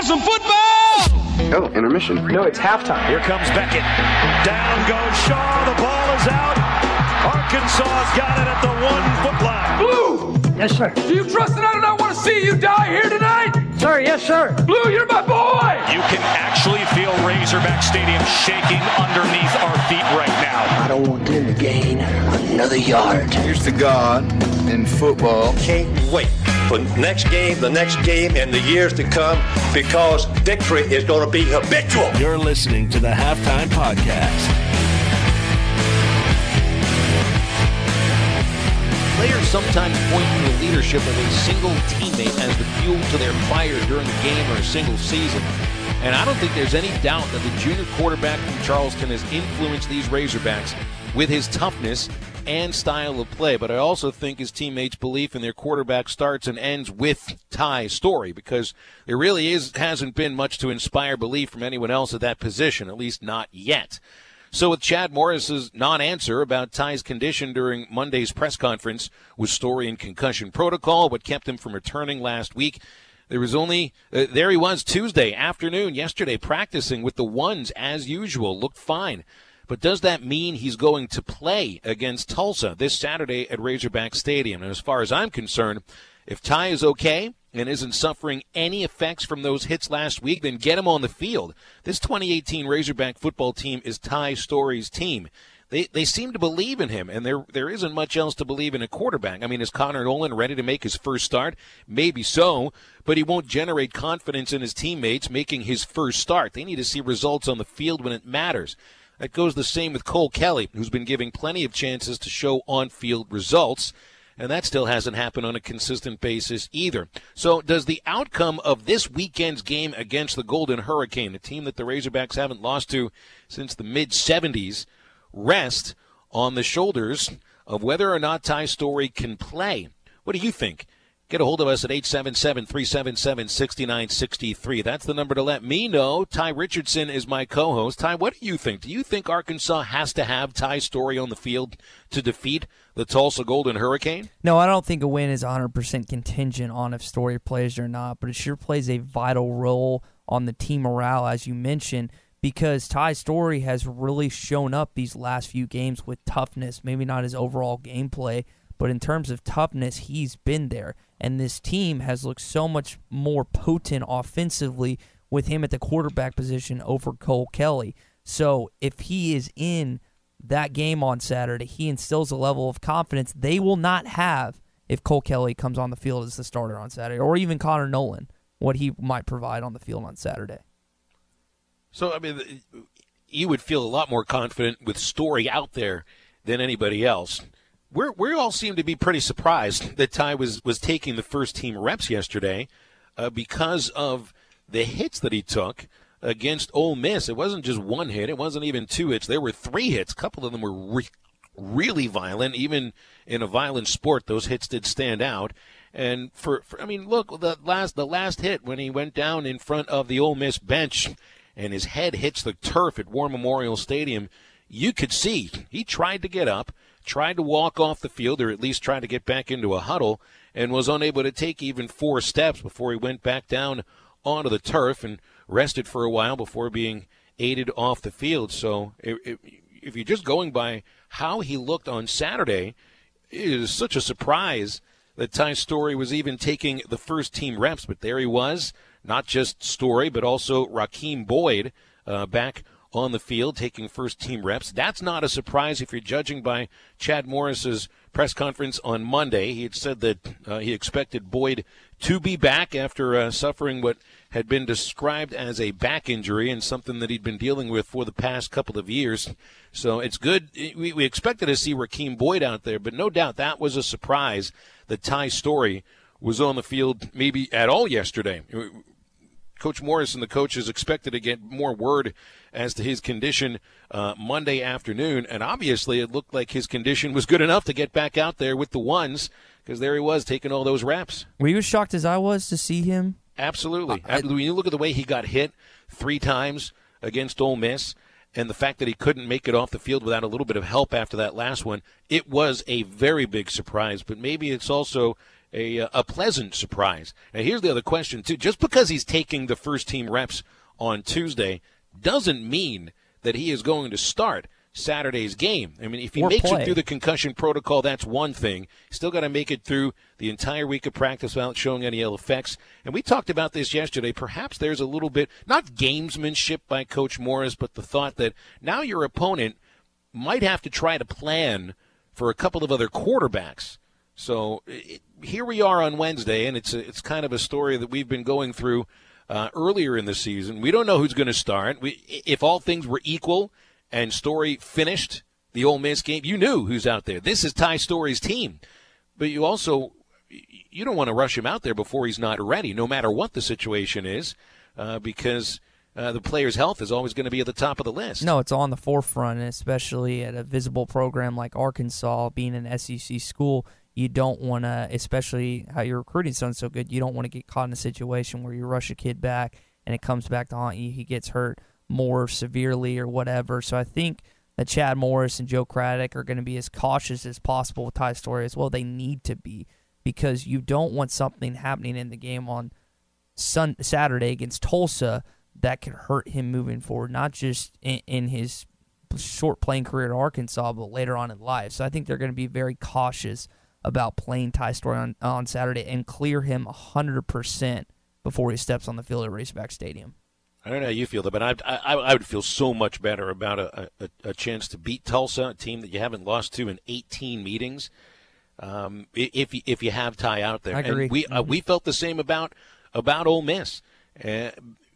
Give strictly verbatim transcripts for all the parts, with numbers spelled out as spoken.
some football! Oh, intermission. No, it's halftime. Here comes Beckett. Down goes Shaw. The ball is out. Arkansas's got it at the one-foot line. Blue! Yes, sir. Do you trust that I do not want to see you die here tonight? Sir, yes, sir. Blue, you're my boy! You can actually feel Razorback Stadium shaking underneath our feet right now. I don't want them to gain another yard. Here's to God in football. Can't wait for next game, the next game, and the years to come, because victory is going to be habitual. You're listening to the Halftime Podcast. Players sometimes point to the leadership of a single teammate as the fuel to their fire during a game or a single season. And I don't think there's any doubt that the junior quarterback from Charleston has influenced these Razorbacks with his toughness and style of play. But I also think his teammates' belief in their quarterback starts and ends with Ty Storey, because there really is hasn't been much to inspire belief from anyone else at that position, at least not yet. So with Chad Morris's non-answer about Ty's condition during Monday's press conference, with Storey in concussion protocol, what kept him from returning last week, there was only, uh, there he was Tuesday afternoon, yesterday, practicing with the ones as usual, looked fine. But does that mean he's going to play against Tulsa this Saturday at Razorback Stadium? And as far as I'm concerned, if Ty is okay and isn't suffering any effects from those hits last week, then get him on the field. This twenty eighteen Razorback football team is Ty Storey's team. They they seem to believe in him, and there there isn't much else to believe in a quarterback. I mean, is Connor Nolan ready to make his first start? Maybe so, but he won't generate confidence in his teammates making his first start. They need to see results on the field when it matters. That goes the same with Cole Kelly, who's been giving plenty of chances to show on-field results. And that still hasn't happened on a consistent basis either. So does the outcome of this weekend's game against the Golden Hurricane, a team that the Razorbacks haven't lost to since the mid seventies, rest on the shoulders of whether or not Ty Storey can play? What do you think? Get a hold of us at eight seven seven, three seven seven, six nine six three. That's the number to let me know. Ty Richardson is my co-host. Ty, what do you think? Do you think Arkansas has to have Ty Storey on the field to defeat the Tulsa Golden Hurricane? No, I don't think a win is one hundred percent contingent on if Storey plays or not, but it sure plays a vital role on the team morale, as you mentioned, because Ty Storey has really shown up these last few games with toughness, maybe not his overall gameplay, but in terms of toughness, he's been there. And this team has looked so much more potent offensively with him at the quarterback position over Cole Kelly. So if he is in that game on Saturday, he instills a level of confidence they will not have if Cole Kelly comes on the field as the starter on Saturday, or even Connor Nolan, what he might provide on the field on Saturday. So, I mean, you would feel a lot more confident with Storey out there than anybody else. We're, we all seem to be pretty surprised that Ty was, was taking the first-team reps yesterday uh, because of the hits that he took against Ole Miss. It wasn't just one hit. It wasn't even two hits. There were three hits. A couple of them were re- really violent. Even in a violent sport, those hits did stand out. And, for, for I mean, look, the last the last hit when he went down in front of the Ole Miss bench and his head hits the turf at War Memorial Stadium, you could see he tried to get up, tried to walk off the field, or at least tried to get back into a huddle, and was unable to take even four steps before he went back down onto the turf and rested for a while before being aided off the field. So if, if you're just going by how he looked on Saturday, it is such a surprise that Ty Storey was even taking the first-team reps. But there he was, not just Storey, but also Rakeem Boyd uh, back on the field taking first-team reps. That's not a surprise if you're judging by Chad Morris's press conference on Monday. He had said that uh, he expected Boyd to be back after uh, suffering what had been described as a back injury and something that he'd been dealing with for the past couple of years. So it's good. We, we expected to see Rakeem Boyd out there, but no doubt that was a surprise that Ty Storey was on the field maybe at all yesterday. Coach Morris and the coaches expected to get more word as to his condition uh, Monday afternoon, and obviously it looked like his condition was good enough to get back out there with the ones, because there he was taking all those reps. Were you as shocked as I was to see him? Absolutely. Uh, I, when you look at the way he got hit three times against Ole Miss, and the fact that he couldn't make it off the field without a little bit of help after that last one, it was a very big surprise. But maybe it's also a a pleasant surprise. And here's the other question, too. Just because he's taking the first-team reps on Tuesday doesn't mean that he is going to start Saturday's game. I mean, if he or makes play. it through the concussion protocol, that's one thing. Still got to make it through the entire week of practice without showing any ill effects. And we talked about this yesterday. Perhaps there's a little bit, not gamesmanship by Coach Morris, but the thought that now your opponent might have to try to plan for a couple of other quarterbacks. So it, here we are on Wednesday, and it's a, it's kind of a story that we've been going through uh, earlier in the season. We don't know who's going to start. We, if all things were equal and Story finished the Ole Miss game, you knew who's out there. This is Ty Story's team. But you also, you don't want to rush him out there before he's not ready, no matter what the situation is, uh, because uh, the player's health is always going to be at the top of the list. No, it's on the forefront, and especially at a visible program like Arkansas, being an S E C school. You don't want to, especially how your recruiting sounds so good, you don't want to get caught in a situation where you rush a kid back and it comes back to haunt you. He gets hurt more severely or whatever. So I think that Chad Morris and Joe Craddock are going to be as cautious as possible with Ty Story as well. They need to be, because you don't want something happening in the game on Sun- Saturday against Tulsa that could hurt him moving forward, not just in, in his short playing career at Arkansas, but later on in life. So I think they're going to be very cautious about playing Ty Story on, on Saturday and clear him one hundred percent before he steps on the field at Razorback Stadium. I don't know how you feel, but I, I, I would feel so much better about a, a, a chance to beat Tulsa, a team that you haven't lost to in eighteen meetings, um, if, if you have Ty out there. I agree. And we, mm-hmm. uh, we felt the same about, about Ole Miss. Uh,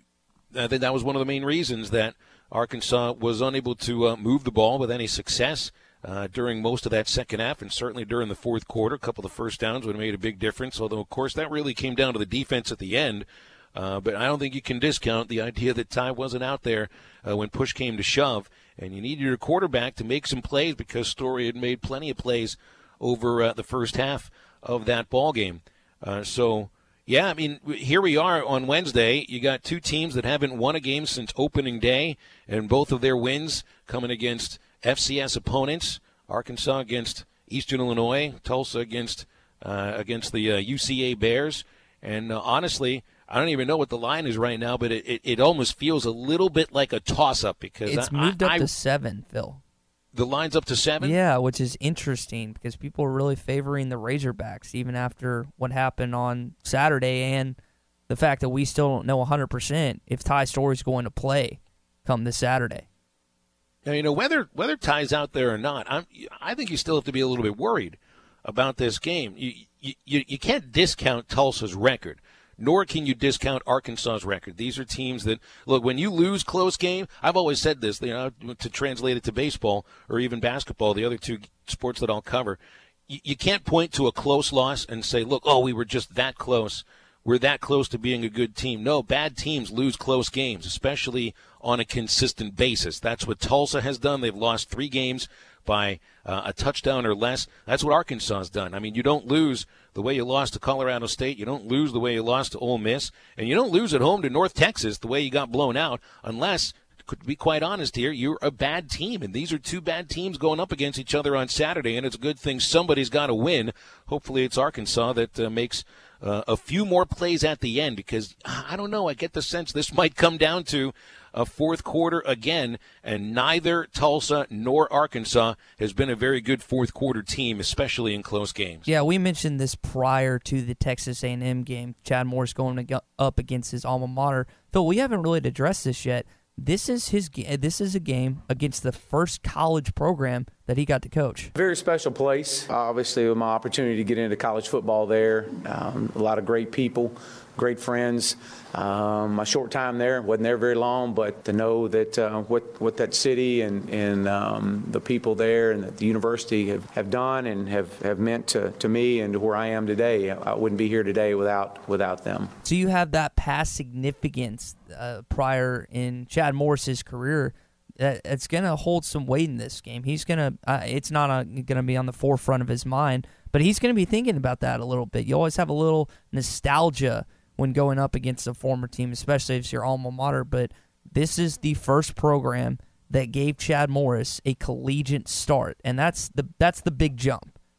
I think that was one of the main reasons that Arkansas was unable to uh, move the ball with any success uh, during most of that second half, and certainly during the fourth quarter. A couple of first downs would have made a big difference, although, of course, that really came down to the defense at the end. Uh, but I don't think you can discount the idea that Ty wasn't out there uh, when push came to shove, and you needed your quarterback to make some plays because Story had made plenty of plays over uh, the first half of that ball game. Uh, so, yeah, I mean, here we are on Wednesday. You got two teams that haven't won a game since opening day, and both of their wins coming against F C S opponents. Arkansas against Eastern Illinois, Tulsa against uh, against the uh, U C A Bears. And uh, honestly, I don't even know what the line is right now, but it, it, it almost feels a little bit like a toss-up because it's I, moved I, up I, to seven, Phil. The line's up to seven? Yeah, which is interesting because people are really favoring the Razorbacks even after what happened on Saturday and the fact that we still don't know one hundred percent if Ty Story's going to play come this Saturday. Now, you know, whether whether Ty's out there or not, I'm, I think you still have to be a little bit worried about this game. You, you, you can't discount Tulsa's record, nor can you discount Arkansas's record. These are teams that, look, when you lose close game, I've always said this, you know, to translate it to baseball or even basketball, the other two sports that I'll cover, you, you can't point to a close loss and say, look, oh, we were just that close. We're that close to being a good team. No, bad teams lose close games, especially on a consistent basis. That's what Tulsa has done. They've lost three games by uh, a touchdown or less. That's what Arkansas has done. I mean, you don't lose the way you lost to Colorado State. You don't lose the way you lost to Ole Miss. And you don't lose at home to North Texas the way you got blown out unless, to be quite honest here, you're a bad team. And these are two bad teams going up against each other on Saturday, and it's a good thing somebody's got to win. Hopefully it's Arkansas that uh, makes uh, a few more plays at the end because, I don't know, I get the sense this might come down to a fourth quarter again, and neither Tulsa nor Arkansas has been a very good fourth quarter team, especially in close games. Yeah, we mentioned this prior to the Texas A and M game. Chad Morris going to go up against his alma mater. Phil, we haven't really addressed this yet. This is his. This is a game against the first college program that he got to coach. Very special place. Obviously, with my opportunity to get into college football there, um, a lot of great people, great friends. Um, my short time there wasn't there very long, but to know that uh, what what that city and and um, the people there and that the university have, have done and have, have meant to, to me and to where I am today, I wouldn't be here today without without them. So you have that past significance uh, prior in Chad Morris's career. Uh, it's going to hold some weight in this game. He's going to. Uh, it's not going to be on the forefront of his mind, but he's going to be thinking about that a little bit. You always have a little nostalgia when going up against a former team, especially if it's your alma mater. But this is the first program that gave Chad Morris a collegiate start, and that's the that's the big jump.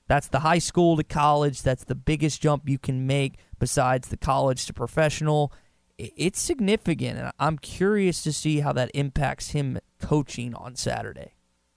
That's the high school to college. That's the biggest jump you can make besides the college to professional. It's significant, and I'm curious to see how that impacts him coaching on Saturday.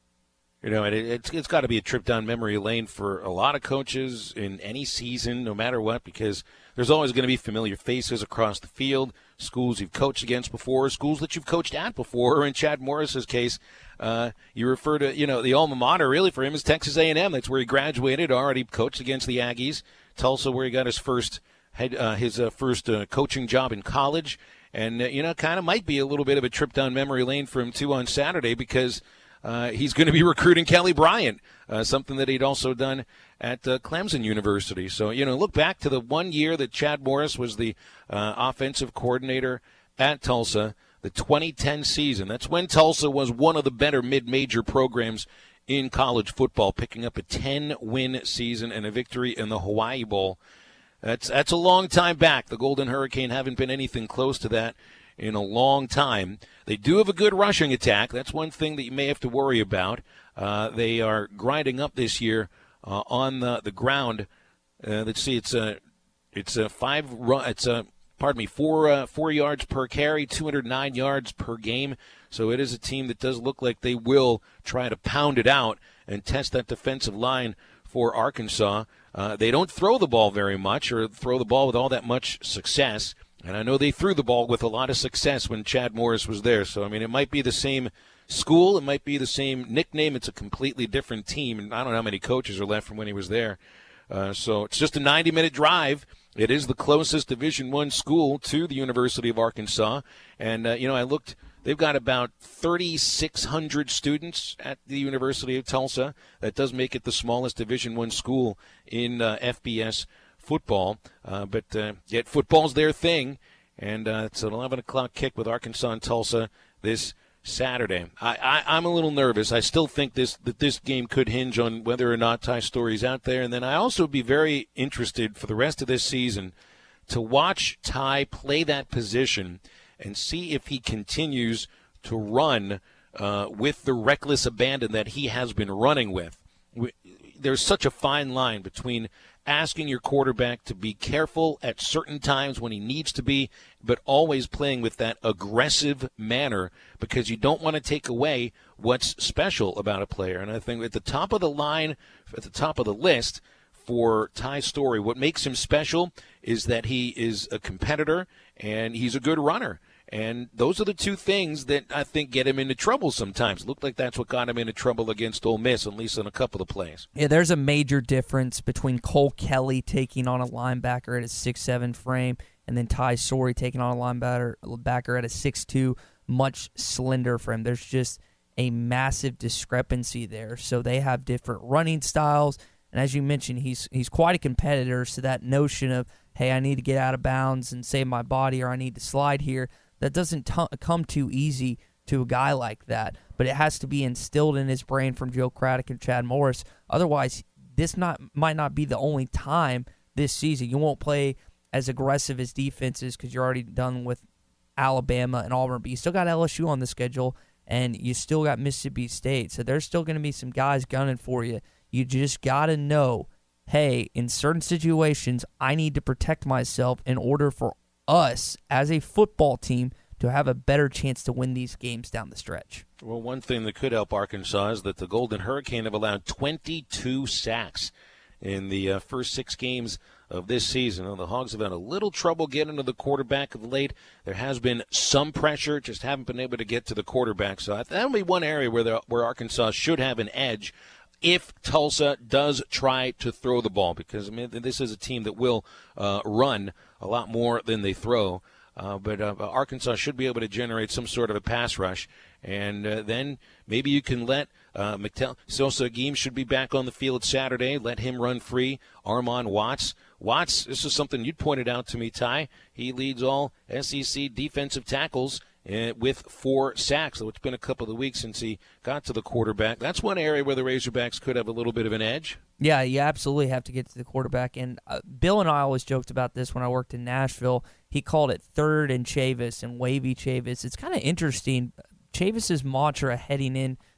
You know, and it, it's it's got to be a trip down memory lane for a lot of coaches in any season, no matter what, because there's always going to be familiar faces across the field, schools you've coached against before, schools that you've coached at before, or in Chad Morris's case, uh, you refer to, you know, the alma mater really for him is Texas A and M. That's where he graduated, already coached against the Aggies. Tulsa, where he got his first head, uh, his uh, first uh, coaching job in college, and uh, you know, kind of might be a little bit of a trip down memory lane for him too on Saturday because. Uh, he's going to be recruiting Kelly Bryant, uh, something that he'd also done at uh, Clemson University. So, you know, look back to the one year that Chad Morris was the uh, offensive coordinator at Tulsa, the twenty ten season. That's when Tulsa was one of the better mid-major programs in college football, picking up a ten-win season and a victory in the Hawaii Bowl. That's, that's a long time back. The Golden Hurricane haven't been anything close to that in a long time. They do have a good rushing attack. That's one thing that you may have to worry about. Uh, they are grinding up this year uh, on the, the ground. Uh, let's see, it's a it's a five run. It's a pardon me, four uh, four yards per carry, two hundred nine yards per game. So it is a team that does look like they will try to pound it out and test that defensive line for Arkansas. Uh, they don't throw the ball very much or throw the ball with all that much success. And I know they threw the ball with a lot of success when Chad Morris was there. So, I mean, it might be the same school. It might be the same nickname. It's a completely different team. And I don't know how many coaches are left from when he was there. Uh, so it's just a ninety-minute drive. It is the closest Division I school to the University of Arkansas. And, uh, you know, I looked. They've got about thirty-six hundred students at the University of Tulsa. That does make it the smallest Division I school in uh, F B S football, uh, but uh, yet football's their thing, and uh, it's an eleven o'clock kick with Arkansas and Tulsa this Saturday. I, I, I'm a little nervous. I still think this that this game could hinge on whether or not Ty Storey's out there, and then I also be very interested for the rest of this season to watch Ty play that position and see if he continues to run uh, with the reckless abandon that he has been running with. We, there's such a fine line between asking your quarterback to be careful at certain times when he needs to be, but always playing with that aggressive manner because you don't want to take away what's special about a player. And I think at the top of the line, at the top of the list for Ty Storey, what makes him special is that he is a competitor and he's a good runner. And those are the two things that I think get him into trouble sometimes. Looked like that's what got him into trouble against Ole Miss, at least in a couple of plays. Yeah, there's a major difference between Cole Kelly taking on a linebacker at a six seven frame and then Ty Storey taking on a linebacker backer at a six two, much slender frame. There's just a massive discrepancy there. So they have different running styles. And as you mentioned, he's he's quite a competitor, so that notion of, hey, I need to get out of bounds and save my body or I need to slide here, that doesn't t- come too easy to a guy like that. But it has to be instilled in his brain from Joe Craddock and Chad Morris. Otherwise, this not might not be the only time this season. You won't play as aggressive as defenses because you're already done with Alabama and Auburn. But you still got L S U on the schedule, and you still got Mississippi State. So there's still going to be some guys gunning for you. You just got to know, hey, in certain situations, I need to protect myself in order for us as a football team to have a better chance to win these games down the stretch. Well, one thing that could help Arkansas is that the Golden Hurricane have allowed twenty-two sacks in the uh, first six games of this season. Well, the Hogs have had a little trouble getting to the quarterback of late. There has been some pressure, just haven't been able to get to the quarterback. So that would be one area where, where Arkansas should have an edge if Tulsa does try to throw the ball, because I mean, this is a team that will uh, run a lot more than they throw. Uh, but uh, Arkansas should be able to generate some sort of a pass rush. And uh, then maybe you can let uh, McTell- Sosa Agim should be back on the field Saturday. Let him run free. Armon Watts. Watts, this is something you pointed out to me, Ty. He leads all S E C defensive tackles uh, with four sacks. So it's been a couple of weeks since he got to the quarterback. That's one area where the Razorbacks could have a little bit of an edge. Yeah, you absolutely have to get to the quarterback. And uh, Bill and I always joked about this when I worked in Nashville. He called it third and Chavis and wavy Chavis. It's kind of interesting. Chavis's mantra heading in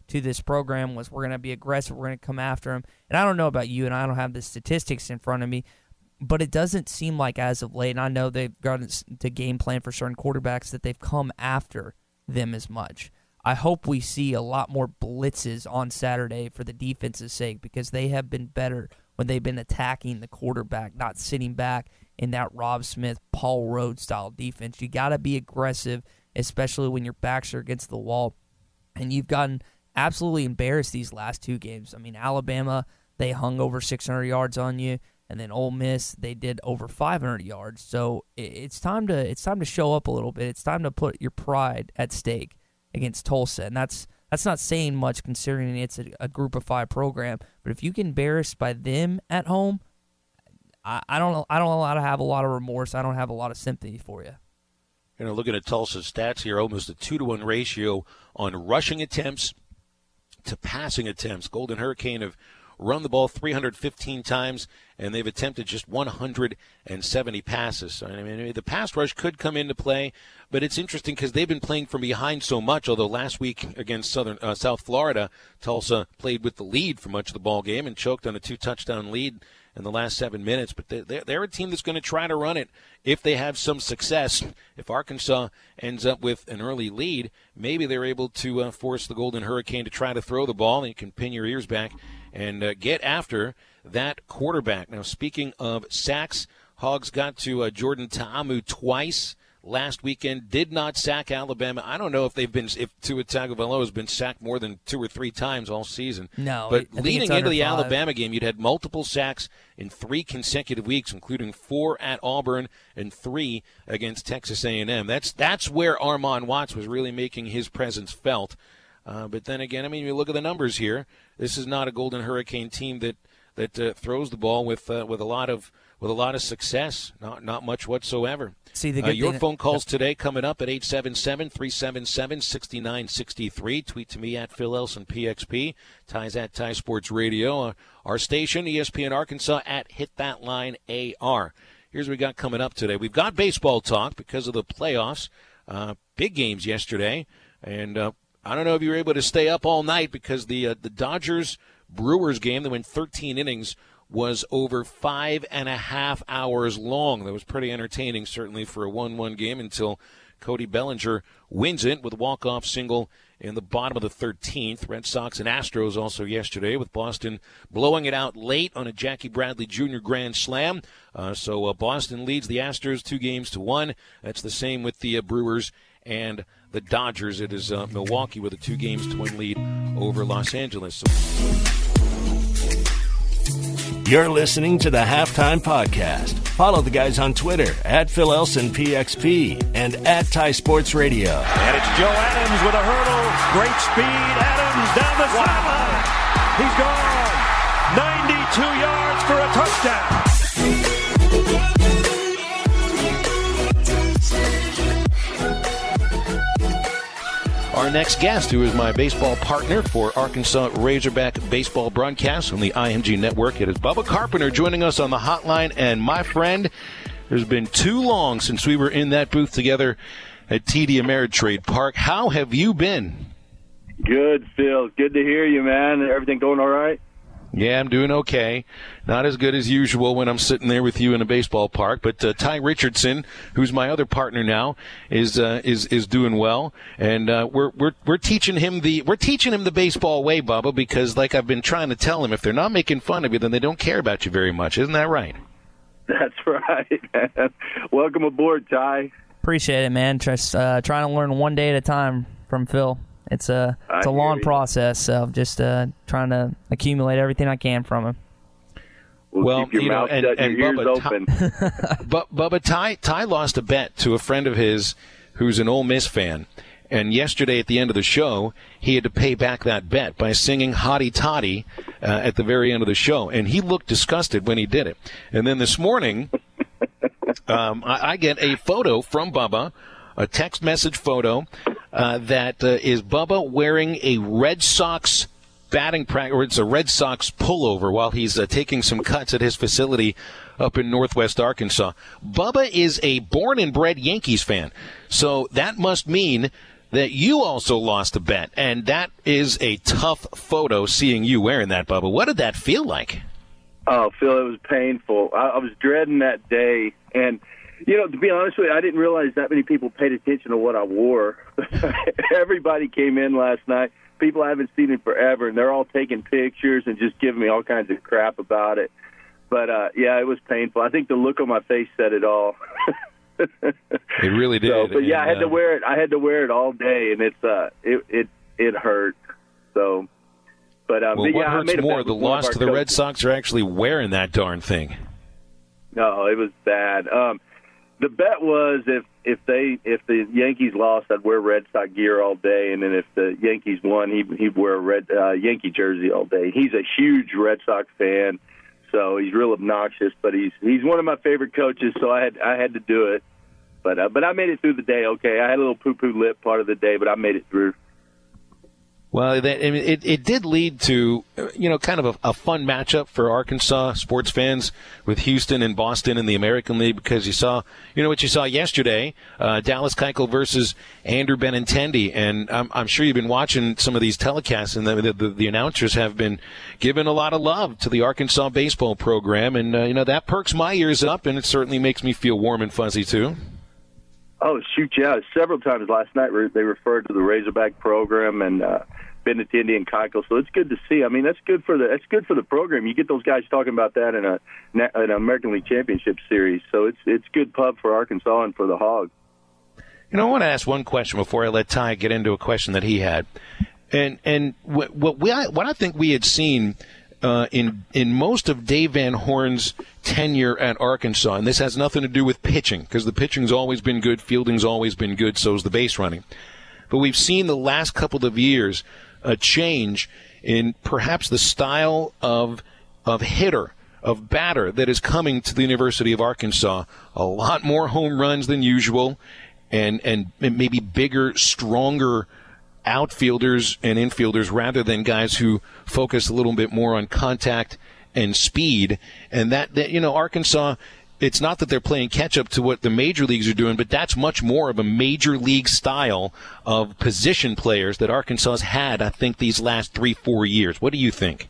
to this program was we're going to be aggressive, we're going to come after him. And I don't know about you, and I don't have the statistics in front of me, but it doesn't seem like as of late, and I know they've gotten to game plan for certain quarterbacks, that they've come after them as much. I hope we see a lot more blitzes on Saturday for the defense's sake, because they have been better when they've been attacking the quarterback, not sitting back in that Rob Smith, Paul Rhodes style defense. You got to be aggressive, especially when your backs are against the wall. And you've gotten absolutely embarrassed these last two games. I mean, Alabama, they hung over six hundred yards on you, and then Ole Miss, they did over five hundred yards. So it's time to it's time to show up a little bit. It's time to put your pride at stake against Tulsa, and that's that's not saying much considering it's a, a Group of Five program. But if you get embarrassed by them at home, I, I don't I don't allow to have a lot of remorse. I don't have a lot of sympathy for you. You know, looking at Tulsa's stats here, almost a two to one ratio on rushing attempts to passing attempts. Golden Hurricane have run the ball three hundred fifteen times, and they've attempted just one hundred seventy passes. So, I mean, the pass rush could come into play, but it's interesting because they've been playing from behind so much, although last week against Southern uh, South Florida, Tulsa played with the lead for much of the ball game and choked on a two-touchdown lead in the last seven minutes. But they're, they're a team that's going to try to run it if they have some success. If Arkansas ends up with an early lead, maybe they're able to uh, force the Golden Hurricane to try to throw the ball, and you can pin your ears back and uh, get after that quarterback. Now, speaking of sacks, Hogs got to uh, Jordan Ta'amu twice last weekend, did not sack Alabama. I don't know if they've been, if Tua Tagovailoa has been sacked more than two or three times all season. No, but I leading into the five. Alabama game, you'd had multiple sacks in three consecutive weeks, including four at Auburn and three against Texas A and M. That's that's where Armon Watts was really making his presence felt. Uh, but then again, I mean, you look at the numbers here. This is not a Golden Hurricane team that that uh, throws the ball with uh, with a lot of with a lot of success. Not not much whatsoever. See, the uh, good your thing, phone calls today coming up at eight seven seven, three seven seven, six nine six three. Tweet to me at Phil Elson P X P. Ties at Tie Sports Radio. Uh, our station, E S P N Arkansas, at Hit That Line A R. Here's what we got coming up today. We've got baseball talk because of the playoffs. Uh, big games yesterday, and uh, I don't know if you were able to stay up all night because the uh, the Dodgers-Brewers game that went thirteen innings was over five and a half hours long. That was pretty entertaining, certainly, for a one one game until Cody Bellinger wins it with a walk-off single in the bottom of the thirteenth. Red Sox and Astros also yesterday, with Boston blowing it out late on a Jackie Bradley Junior grand slam. Uh, so uh, Boston leads the Astros two games to one. That's the same with the uh, Brewers and the Dodgers. It is uh, Milwaukee with a two games to one lead over Los Angeles. So- You're listening to the Halftime Podcast. Follow the guys on Twitter at Phil Elson P X P and at Tie Sports Radio. And it's Joe Adams with a hurdle. Great speed. Adams down the sideline. He's gone. ninety-two yards for a touchdown. Our next guest, who is my baseball partner for Arkansas Razorback baseball broadcast on the I M G Network, it is Bubba Carpenter joining us on the hotline. And my friend, there's been too long since we were in that booth together at T D Ameritrade Park. How have you been? Good, Phil. Good to hear you, man. Everything going all right? Yeah, I'm doing okay. Not as good as usual when I'm sitting there with you in a baseball park. But uh, Ty Richardson, who's my other partner now, is uh, is is doing well, and uh, we're we're we're teaching him the we're teaching him the baseball way, Bubba. Because like I've been trying to tell him, if they're not making fun of you, then they don't care about you very much. Isn't that right? That's right, man. Welcome aboard, Ty. Appreciate it, man. Just uh, trying to learn one day at a time from Phil. It's a it's a long process, so just uh, trying to accumulate everything I can from him. We'll, well, keep your you know, mouth and, shut, and your Bubba, ears open. Ty, Bubba, Ty, Ty lost a bet to a friend of his who's an Ole Miss fan, and yesterday at the end of the show, he had to pay back that bet by singing Hottie Toddy uh, at the very end of the show, and he looked disgusted when he did it. And then this morning, um, I, I get a photo from Bubba, a text message photo uh, that uh, is Bubba wearing a Red Sox batting practice, or it's a Red Sox pullover while he's uh, taking some cuts at his facility up in Northwest Arkansas. Bubba is a born and bred Yankees fan, so that must mean that you also lost a bet, and that is a tough photo seeing you wearing that, Bubba. What did that feel like? Oh, Phil, it was painful. I, I was dreading that day. And, you know, to be honest with you, I didn't realize that many people paid attention to what I wore. Everybody came in last night. People I haven't seen in forever, and they're all taking pictures and just giving me all kinds of crap about it. But, uh, yeah, it was painful. I think the look on my face said it all. It really did. So, but, yeah, and, I had uh, to wear it. I had to wear it all day, and it's uh, it it, it hurt. So. But, um, well, but, what yeah, hurts more, the loss to the coaches. Red Sox or actually wearing that darn thing? No, it was bad. Um, the bet was if if they if the Yankees lost, I'd wear Red Sox gear all day, and then if the Yankees won, he'd, he'd wear a red uh, Yankee jersey all day. He's a huge Red Sox fan, so he's real obnoxious. But he's he's one of my favorite coaches, so I had I had to do it. But uh, but I made it through the day. Okay, I had a little poo poo lip part of the day, but I made it through. Well, that, I mean, it, it did lead to, you know, kind of a, a fun matchup for Arkansas sports fans with Houston and Boston in the American League, because you saw, you know, what you saw yesterday, uh, Dallas Keuchel versus Andrew Benintendi. And I'm, I'm sure you've been watching some of these telecasts, and the, the, the announcers have been giving a lot of love to the Arkansas baseball program. And, uh, you know, that perks my ears up, and it certainly makes me feel warm and fuzzy, too. Oh, shoot, yeah. Several times last night they referred to the Razorback program and uh, Benintendi and Keuchel, so it's good to see. I mean, that's good for the that's good for the program. You get those guys talking about that in a an American League Championship series, so it's it's good pub for Arkansas and for the Hogs. You know, I want to ask one question before I let Ty get into a question that he had, and and what what we what I think we had seen. Uh, in in most of Dave Van Horn's tenure at Arkansas, and this has nothing to do with pitching, because the pitching's always been good, fielding's always been good, so's the base running. But we've seen the last couple of years a change in perhaps the style of of hitter, of batter that is coming to the University of Arkansas. A lot more home runs than usual, and and maybe bigger, stronger outfielders and infielders rather than guys who focus a little bit more on contact and speed. And that, that you know, Arkansas, it's not that they're playing catch up to what the major leagues are doing, but that's much more of a major league style of position players that Arkansas has had, I think, these last three, four years. What do you think?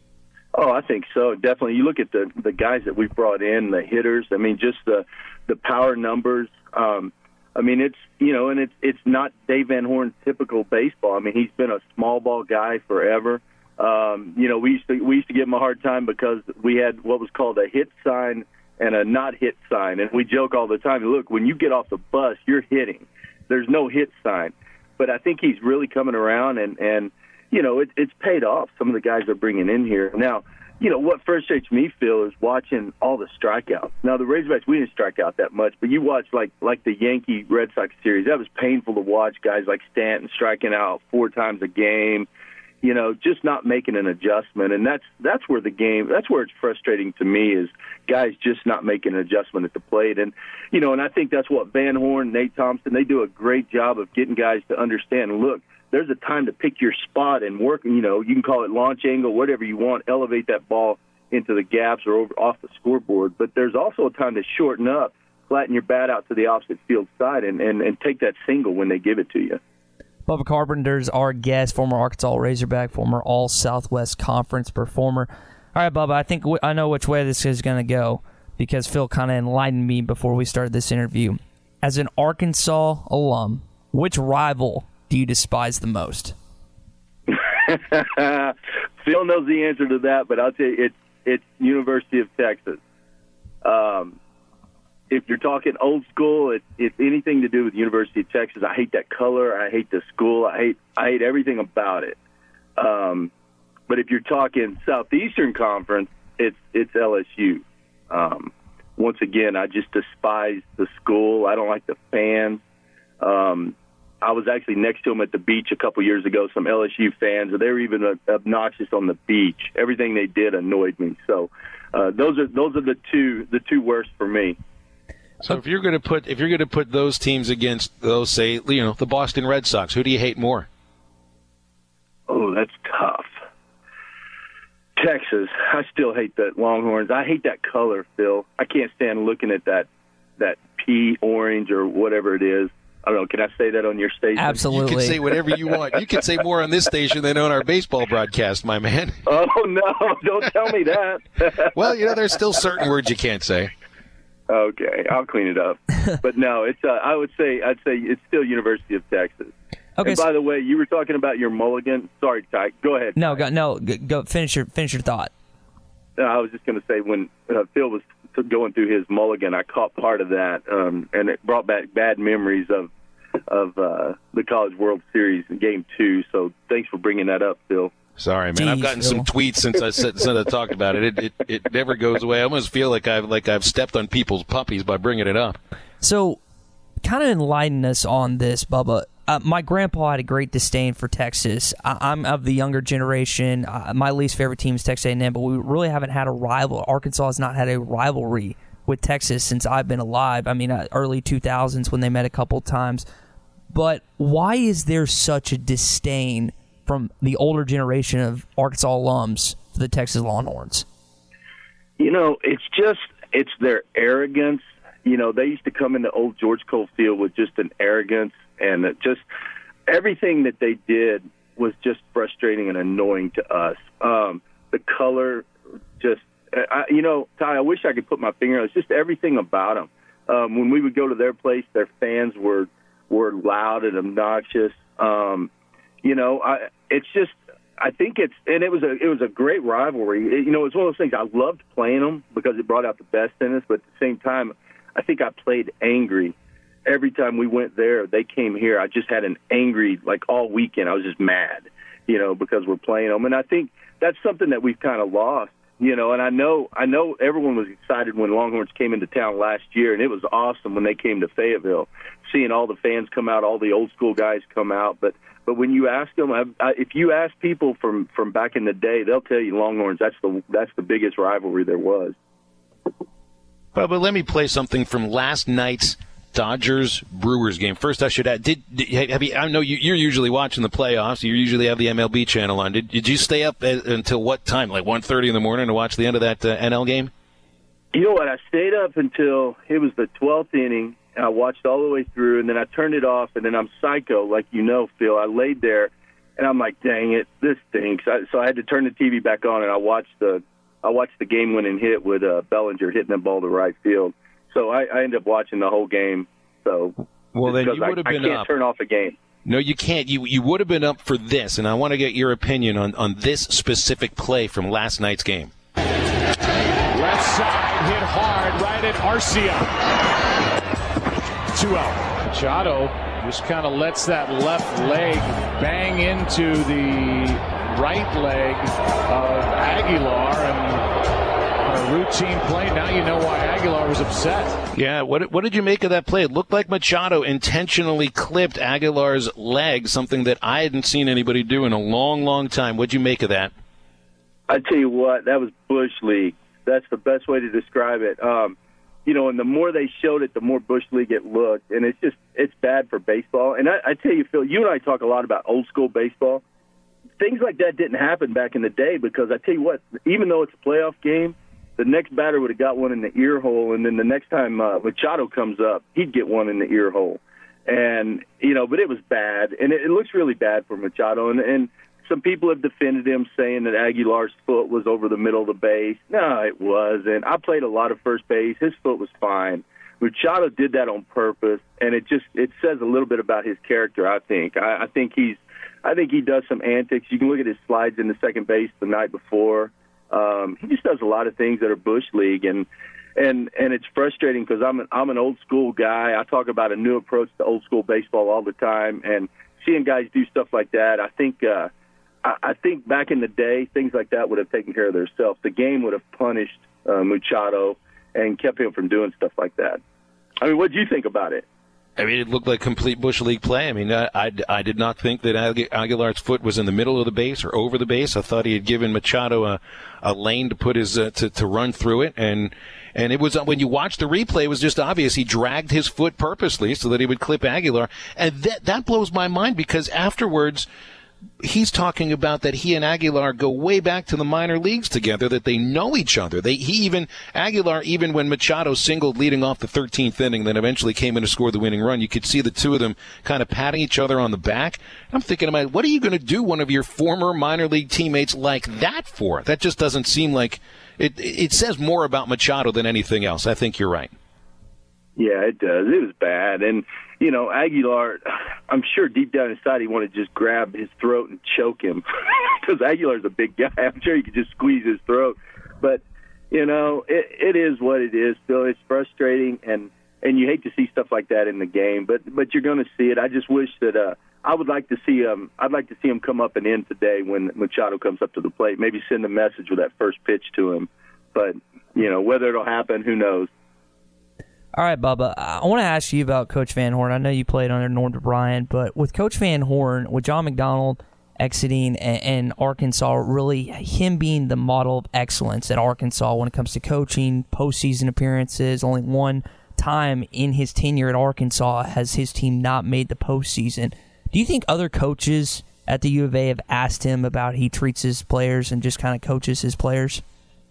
Oh, I think so. Definitely. You look at the the guys that we've brought in, the hitters. I mean, just the the power numbers. Um, I mean, it's, you know, and it's it's not Dave Van Horn's typical baseball. I mean, he's been a small ball guy forever. Um, you know, we used to we used to give him a hard time because we had what was called a hit sign and a not hit sign, and we joke all the time. Look, when you get off the bus, you're hitting. There's no hit sign. But I think he's really coming around, and and you know, it, it's paid off. Some of the guys they're bringing in here now. You know, what frustrates me, Phil, is watching all the strikeouts. Now, the Razorbacks, we didn't strike out that much, but you watch, like, like the Yankee-Red Sox series. That was painful to watch, guys like Stanton striking out four times a game, you know, just not making an adjustment. And that's that's where the game, that's where it's frustrating to me, is guys just not making an adjustment at the plate. And, you know, and I think that's what Van Horn, Nate Thompson, they do a great job of getting guys to understand, look, there's a time to pick your spot and work, you know, you can call it launch angle, whatever you want, elevate that ball into the gaps or over, off the scoreboard. But there's also a time to shorten up, flatten your bat out to the opposite field side, and, and, and take that single when they give it to you. Bubba Carpenter's our guest, former Arkansas Razorback, former All-Southwest Conference performer. All right, Bubba, I think w- I know which way this is going to go, because Phil kind of enlightened me before we started this interview. As an Arkansas alum, which rival do you despise the most? Phil knows the answer to that, but I'll tell you, it's it's University of Texas. Um, if you're talking old school, it, it's anything to do with University of Texas. I hate that color. I hate the school. I hate I hate everything about it. Um, but if you're talking Southeastern Conference, it's it's L S U. Um, once again, I just despise the school. I don't like the fans. Um, I was actually next to them at the beach a couple years ago, some L S U fans, and they were even obnoxious on the beach. Everything they did annoyed me. So uh, those are those are the two the two worst for me. So if you're going to put if you're going to put those teams against those, say, you know, the Boston Red Sox, who do you hate more? Oh, that's tough. Texas. I still hate the Longhorns. I hate that color, Phil. I can't stand looking at that that pea orange or whatever it is. I don't know. Can I say that on your station? Absolutely. You can say whatever you want. You can say more on this station than on our baseball broadcast, my man. Oh, no. Don't tell me that. Well, you know, there's still certain words you can't say. Okay. I'll clean it up. But, no, it's. Uh, I would say I'd say it's still University of Texas. Okay. And by the way, you were talking about your mulligan. Sorry, Ty. Go ahead. No, go, no, go finish your finish your thought. No, I was just going to say when uh, Phil was going through his mulligan, I caught part of that, um, and it brought back bad memories of of uh, the College World Series in Game Two. So thanks for bringing that up, Phil. Sorry, man. Jeez, I've gotten Phil. some tweets since I said, since I talked about it. It, it. it never goes away. I almost feel like I've like I've stepped on people's puppies by bringing it up. So, kind of enlighten us on this, Bubba. Uh, my grandpa had a great disdain for Texas. I- I'm of the younger generation. Uh, my least favorite team is Texas A and M, but we really haven't had a rival. Arkansas has not had a rivalry with Texas since I've been alive. I mean, uh, early two thousands when they met a couple times. But why is there such a disdain from the older generation of Arkansas alums for the Texas Longhorns? You know, it's just it's their arrogance. You know, they used to come into old George Cole Field with just an arrogance, and it just everything that they did was just frustrating and annoying to us. Um, the color, just I, you know, Ty, I wish I could put my finger on it. It's just everything about them. Um, when we would go to their place, their fans were were loud and obnoxious. Um, you know, I, it's just I think it's and it was a it was a great rivalry. It, you know, it's one of those things I loved playing them because it brought out the best in us, but at the same time, I think I played angry. Every time we went there, they came here. I just had an angry, like all weekend. I was just mad, you know, because we're playing them. And I think that's something that we've kind of lost, you know. And I know, I know everyone was excited when Longhorns came into town last year, and it was awesome when they came to Fayetteville, seeing all the fans come out, all the old school guys come out. But but when you ask them, I, I, if you ask people from from back in the day, they'll tell you Longhorns. That's the that's the biggest rivalry there was. But, but let me play something from last night's Dodgers-Brewers game. First, I should add, did, did have you, I know you, you're usually watching the playoffs. You usually have the M L B channel on. Did, did you stay up at, until what time, like one thirty in the morning to watch the end of that uh, N L game? You know what? I stayed up until it was the twelfth inning, and I watched all the way through, and then I turned it off, and then I'm psycho, like you know, Phil. I laid there, and I'm like, dang it, this stinks. I, so I had to turn the T V back on, and I watched the I watched the game-winning hit with uh, Bellinger hitting that ball to right field. So I, I ended up watching the whole game. So well, then you would have I, been I can't up. turn off a game. No, you can't. You you would have been up for this, and I want to get your opinion on, on this specific play from last night's game. Left side, hit hard, right at Arcia. two out. Machado just kind of lets that left leg bang into the right leg of Aguilar, and on a routine play, now you know why Aguilar was upset. Yeah, what what did you make of that play? It looked like Machado intentionally clipped Aguilar's leg, something that I hadn't seen anybody do in a long, long time. What'd you make of that? I tell you what, that was Bush League. That's the best way to describe it. Um, you know, and the more they showed it, the more Bush League it looked, and it's just it's bad for baseball. And I, I tell you, Phil, you and I talk a lot about old school baseball. Things like that didn't happen back in the day because I tell you what, even though it's a playoff game, the next batter would have got one in the ear hole, and then the next time uh, Machado comes up, he'd get one in the ear hole. And, you know, but it was bad, and it, it looks really bad for Machado. And, and some people have defended him, saying that Aguilar's foot was over the middle of the base. No, it wasn't. I played a lot of first base. His foot was fine. Machado did that on purpose, and it just it says a little bit about his character, I think. I, I think he's I think he does some antics. You can look at his slides in the second base the night before. Um, he just does a lot of things that are Bush League, and and and it's frustrating because I'm an, I'm an old school guy. I talk about a new approach to old school baseball all the time, and seeing guys do stuff like that, I think uh, I, I think back in the day, things like that would have taken care of themselves. The game would have punished uh, Machado and kept him from doing stuff like that. I mean, what do you think about it? I mean, it looked like complete Bush League play. I mean, I, I, I did not think that Aguilar's foot was in the middle of the base or over the base. I thought he had given Machado a, a lane to put his uh, to to run through it, and and it was when you watch the replay, it was just obvious he dragged his foot purposely so that he would clip Aguilar, and that that blows my mind because afterwards, he's talking about that he and Aguilar go way back to the minor leagues together, that they know each other. They he even Aguilar, even when Machado singled leading off the thirteenth inning, then eventually came in to score the winning run, you could see the two of them kind of patting each other on the back. I'm thinking about, what are you going to do one of your former minor league teammates like that for? That just doesn't seem like it. It says more about Machado than anything else. I think you're right. Yeah, it does. It was bad. And, you know, Aguilar, I'm sure deep down inside he wanted to just grab his throat and choke him because Aguilar's a big guy. I'm sure he could just squeeze his throat. But, you know, it, it is what it is, Bill. It's frustrating, and, and you hate to see stuff like that in the game, but but you're going to see it. I just wish that uh, I would like to see um I'd like to see him come up and in today when Machado comes up to the plate. Maybe send a message with that first pitch to him. But, you know, whether it'll happen, who knows? All right, Bubba, I want to ask you about Coach Van Horn. I know you played under Norm Bryan, but with Coach Van Horn, with John McDonald exiting and, and Arkansas, really him being the model of excellence at Arkansas when it comes to coaching, postseason appearances, only one time in his tenure at Arkansas has his team not made the postseason. Do you think other coaches at the U of A have asked him about how he treats his players and just kind of coaches his players?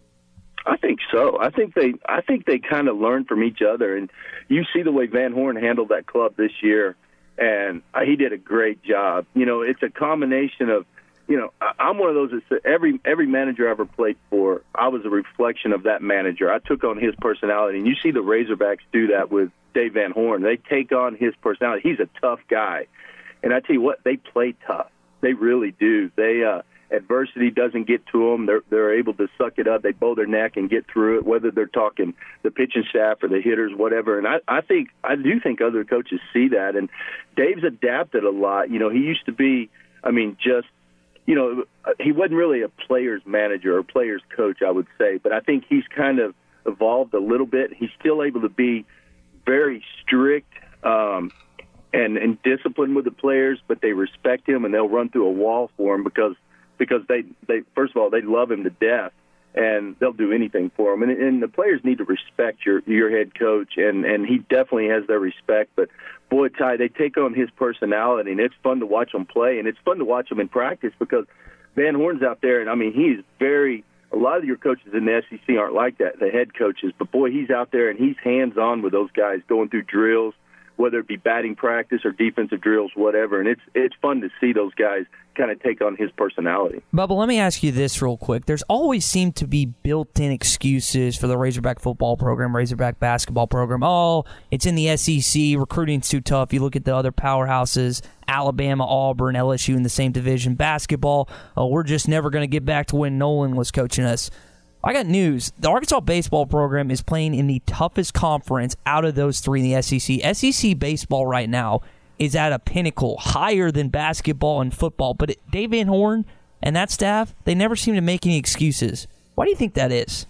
I think so. I think they I think they kind of learn from each other, and you see the way Van Horn handled that club this year, and he did a great job. You know, it's a combination of, you know, I'm one of those that every every manager I ever played for, I was a reflection of that manager. I took on his personality, and you see the Razorbacks do that with Dave Van Horn. They take on his personality. He's a tough guy, and I tell you what, they play tough. They really do. They uh, adversity doesn't get to them. They're they're able to suck it up. They bow their neck and get through it, whether they're talking the pitching staff or the hitters, whatever. And I, I think I do think other coaches see that. And Dave's adapted a lot. You know, he used to be, I mean, just, you know, he wasn't really a player's manager or player's coach, I would say. But I think he's kind of evolved a little bit. He's still able to be very strict um, and, and disciplined with the players, but they respect him and they'll run through a wall for him because because they, they first of all, they love him to death, and they'll do anything for him. And, and the players need to respect your your head coach, and, and he definitely has their respect. But, boy, Ty, they take on his personality, and it's fun to watch him play, and it's fun to watch him in practice because Van Horn's out there, and, I mean, he's very – a lot of your coaches in the S E C aren't like that, the head coaches. But, boy, he's out there, and he's hands-on with those guys going through drills, whether it be batting practice or defensive drills, whatever. And it's it's fun to see those guys kind of take on his personality. Bubba, let me ask you this real quick. There's always seemed to be built-in excuses for the Razorback football program, Razorback basketball program. Oh, it's in the S E C, recruiting's too tough. You look at the other powerhouses, Alabama, Auburn, L S U in the same division. Basketball, oh, we're just never going to get back to when Nolan was coaching us. I got news. The Arkansas baseball program is playing in the toughest conference out of those three in the S E C. S E C baseball right now is at a pinnacle higher than basketball and football. But it, Dave Van Horn and that staff, they never seem to make any excuses. Why do you think that is?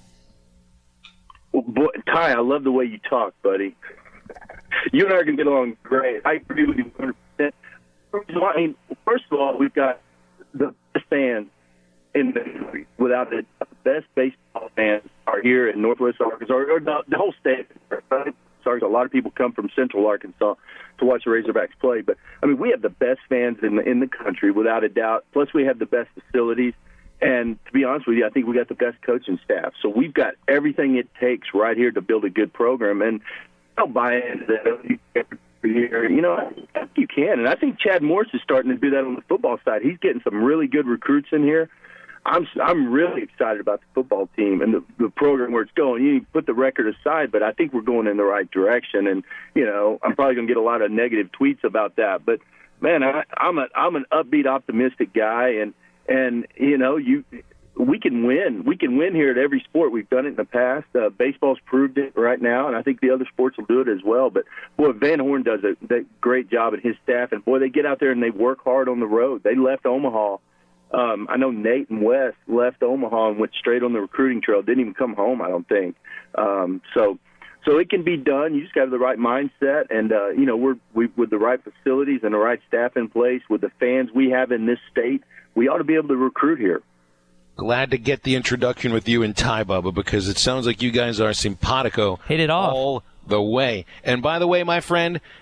Well, boy, Ty, I love the way you talk, buddy. You and I are going to get along great. I agree with you one hundred percent. I mean, first of all, we've got the best fans in the country. Without it, the best baseball fans are here in Northwest Arkansas, or the, the whole state. Sorry, a lot of people come from Central Arkansas to watch the Razorbacks play. But, I mean, we have the best fans in the, in the country, without a doubt. Plus, we have the best facilities. And to be honest with you, I think we got the best coaching staff. So we've got everything it takes right here to build a good program. And I'll buy into that every year. You know, I think you can. And I think Chad Morris is starting to do that on the football side. He's getting some really good recruits in here. I'm I'm really excited about the football team and the, the program where it's going. You can put the record aside, but I think we're going in the right direction. And, you know, I'm probably going to get a lot of negative tweets about that. But, man, I, I'm, a, I'm an upbeat, optimistic guy. And, and you know, you we can win. We can win here at every sport. We've done it in the past. Uh, baseball's proved it right now, and I think the other sports will do it as well. But, boy, Van Horn does a, a great job and his staff. And, boy, they get out there and they work hard on the road. They left Omaha. Um, I know Nate and Wes left Omaha and went straight on the recruiting trail. Didn't even come home, I don't think. Um, so, so it can be done. You just got to have the right mindset, and uh, you know, we're we, with the right facilities and the right staff in place, with the fans we have in this state, we ought to be able to recruit here. Glad to get the introduction with you and Ty, Bubba, because it sounds like you guys are simpatico. Hit it off all the way. And by the way, my friend,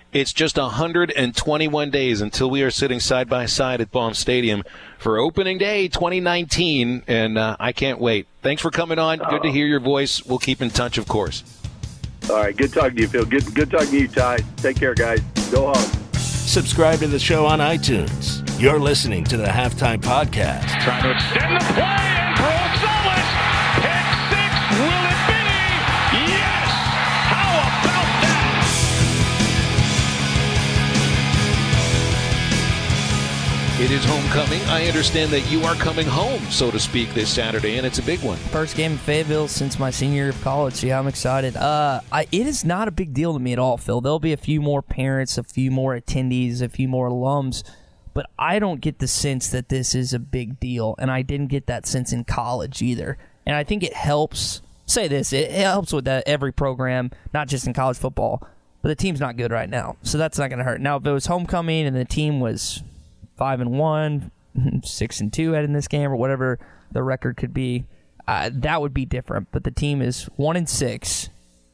It's just one hundred twenty-one days until we are sitting side by side at Baum Stadium for opening day twenty nineteen, and uh, I can't wait. Thanks for coming on. Good to hear your voice. We'll keep in touch, of course. All right, good talking to you, Phil. Good, good talking to you, Ty. Take care, guys. Go home. Subscribe to the show on iTunes. You're listening to the Halftime Podcast. Trying to extend the play and Gonzalez. Pick six. Will it be? Yes. How about that? It is homecoming. I understand that you are coming home, so to speak, this Saturday, and it's a big one. First game in Fayetteville since my senior year of college. Yeah, I'm excited. Uh, I, it is not a big deal to me at all, Phil. There'll be a few more parents, a few more attendees, a few more alums, but I don't get the sense that this is a big deal, and I didn't get that sense in college either. And I think it helps, say this, it helps with that every program, not just in college football, but the team's not good right now, so that's not going to hurt. Now, if it was homecoming and the team was five and one, six and two heading this game, or whatever the record could be, uh, that would be different. But the team is one and six,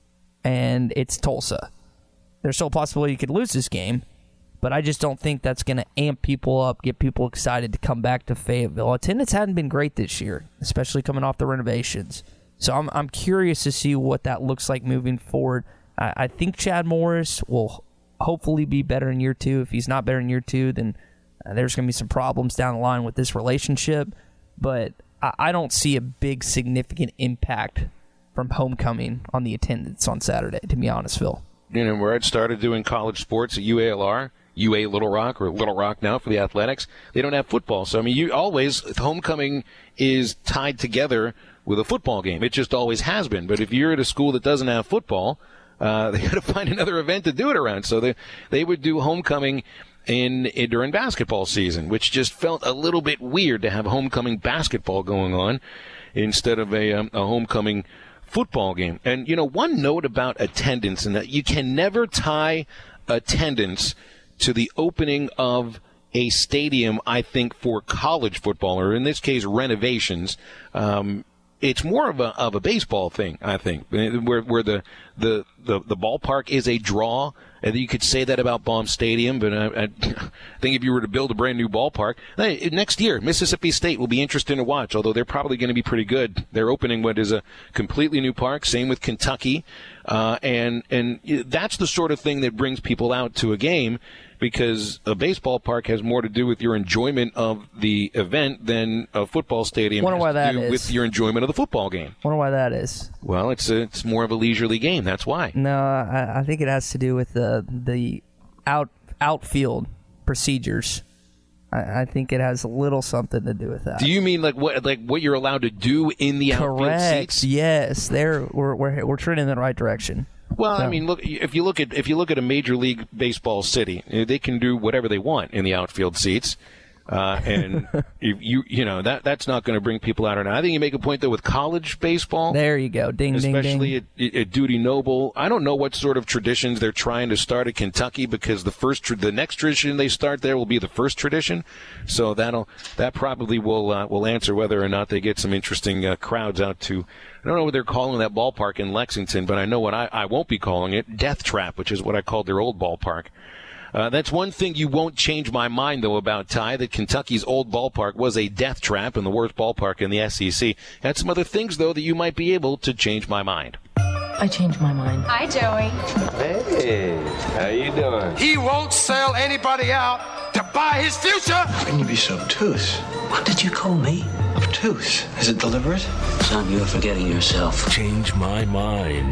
and it's Tulsa. There's still a possibility you could lose this game, but I just don't think that's going to amp people up, get people excited to come back to Fayetteville. Attendance hadn't been great this year, especially coming off the renovations. So I'm I'm curious to see what that looks like moving forward. I, I think Chad Morris will hopefully be better in year two. If he's not better in year two, then Uh, there's going to be some problems down the line with this relationship, but I, I don't see a big significant impact from homecoming on the attendance on Saturday, to be honest, Phil. You know, where I'd started doing college sports at U A L R, U A Little Rock, or Little Rock now for the Athletics, they don't have football. So, I mean, you always, homecoming is tied together with a football game. It just always has been. But if you're at a school that doesn't have football, uh, they got to find another event to do it around. So they, they would do homecoming In, in during basketball season, which just felt a little bit weird to have homecoming basketball going on instead of a, um, a homecoming football game. And, you know, one note about attendance, and that you can never tie attendance to the opening of a stadium, I think, for college football, or in this case, renovations. Um, it's more of a of a baseball thing, I think, where where the the, the, the ballpark is a draw. And you could say that about Baum Stadium, but I, I think if you were to build a brand new ballpark, next year, Mississippi State will be interesting to watch, although they're probably going to be pretty good. They're opening what is a completely new park, same with Kentucky. Uh, and, and that's the sort of thing that brings people out to a game, because a baseball park has more to do with your enjoyment of the event than a football stadium Wonder has why to that do is. with your enjoyment of the football game. Wonder why that is. Well, it's a, it's more of a leisurely game. That's why. No, I, I think it has to do with the the out outfield procedures. I, I think it has a little something to do with that. Do you mean like what like what you're allowed to do in the outfield Correct. seats? Yes, there we're we're we're trending in the right direction. Well, No. I mean, look if you look at if you look at a Major League Baseball city, they can do whatever they want in the outfield seats, uh, and if you you know that that's not going to bring people out. Or not. I think you make a point though with college baseball. There you go, ding ding ding. Especially at, at Dudy Noble. I don't know what sort of traditions they're trying to start at Kentucky, because the first tra- the next tradition they start there will be the first tradition. So that'll that probably will uh, will answer whether or not they get some interesting uh, crowds out to. I don't know what they're calling that ballpark in Lexington, but I know what I, I won't be calling it, Death Trap, which is what I called their old ballpark. Uh, that's one thing you won't change my mind, though, about, Ty, that Kentucky's old ballpark was a death trap and the worst ballpark in the S E C. Had some other things, though, that you might be able to change my mind. I changed my mind. Hi, Joey. Hey, how you doing? He won't sell anybody out to buy his future. How can you be so obtuse? What did you call me? Obtuse? Is it deliberate? Son, you're forgetting yourself. Change my mind.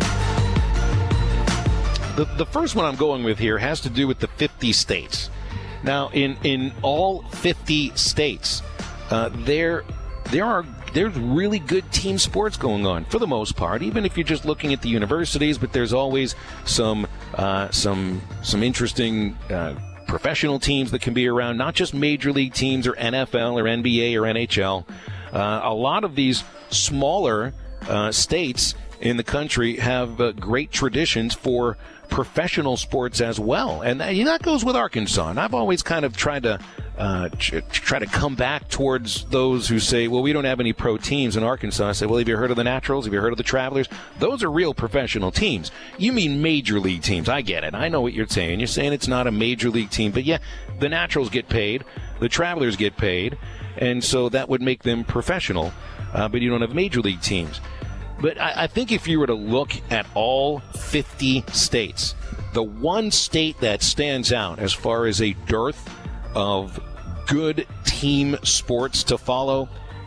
The, the first one I'm going with here has to do with the fifty states. Now, in, in all fifty states, uh, there there are there's really good team sports going on for the most part. Even if you're just looking at the universities, but there's always some uh, some some interesting uh, professional teams that can be around. Not just major league teams or N F L or N B A or N H L. Uh, a lot of these smaller uh, states in the country have uh, great traditions for professional sports as well. And that goes with Arkansas. And I've always kind of tried to uh, try to come back towards those who say, well, we don't have any pro teams in Arkansas. I say, well, have you heard of the Naturals? Have you heard of the Travelers? Those are real professional teams. You mean major league teams. I get it. I know what you're saying. You're saying it's not a major league team. But, yeah, the Naturals get paid. The Travelers get paid. And so that would make them professional. Uh, but you don't have major league teams. But I, I think if you were to look at all fifty states, the one state that stands out as far as a dearth of good team sports to follow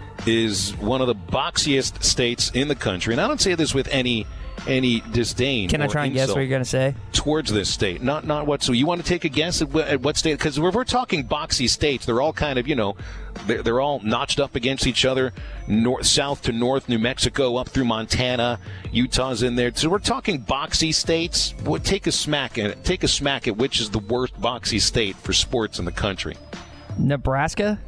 is one of the boxiest states in the country. And I don't say this with any any disdain. Can I try and guess what you're going to say? Towards this state. Not not what. So you want to take a guess at, at what state? Because if we're talking boxy states, they're all kind of, you know, they're, they're all notched up against each other. North, south to north, New Mexico, up through Montana. Utah's in there. So we're talking boxy states. Well, take a smack at it. Take a smack at which is the worst boxy state for sports in the country. Nebraska?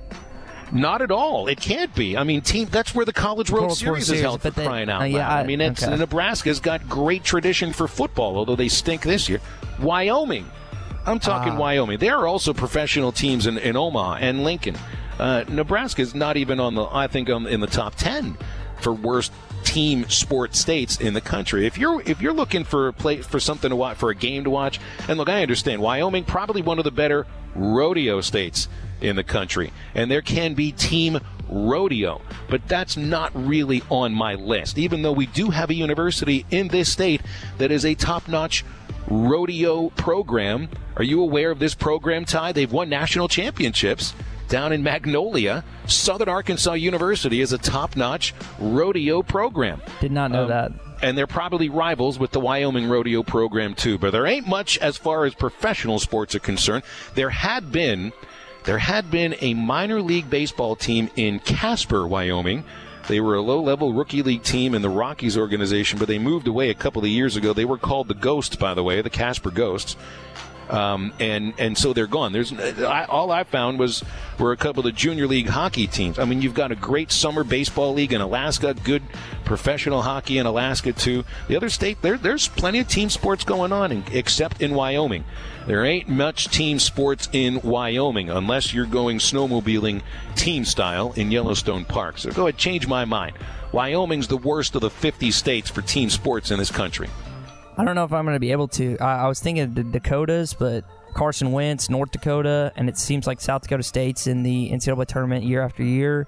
Not at all. It can't be. I mean, team. That's where the College World, World Series Series, is held, for they, crying out uh, yeah, loud. I, I mean, it's, okay. Nebraska's got great tradition for football, although they stink this year. Wyoming. I'm talking Ah. Wyoming. There are also professional teams in, in Omaha and Lincoln. Uh, Nebraska's not even on the, I think, on, in the top ten for worst team sport states in the country. If you're if you're looking for a play for something to watch, for a game to watch, and look, I understand Wyoming, probably one of the better rodeo states in the country, and there can be team rodeo, but that's not really on my list, even though we do have a university in this state that is a top-notch rodeo program. Are you aware of this program, Ty? They've won national championships down in Magnolia. Southern Arkansas University is a top-notch rodeo program. Did not know Um, that. And they're probably rivals with the Wyoming rodeo program, too. But there ain't much as far as professional sports are concerned. There had been... There had been a minor league baseball team in Casper, Wyoming. They were a low-level rookie league team in the Rockies organization, but they moved away a couple of years ago. They were called the Ghosts, by the way, the Casper Ghosts. Um, and and so they're gone. There's I, all I found was were a couple of junior league hockey teams. I mean, you've got a great summer baseball league in Alaska, good professional hockey in Alaska too. The other state, there there's plenty of team sports going on, in, except in Wyoming. There ain't much team sports in Wyoming unless you're going snowmobiling team style in Yellowstone Park. So go ahead, change my mind. Wyoming's the worst of the fifty states for team sports in this country. I don't know if I'm going to be able to. I, I was thinking of the Dakotas, but Carson Wentz, North Dakota, and it seems like South Dakota State's in the N C double A tournament year after year.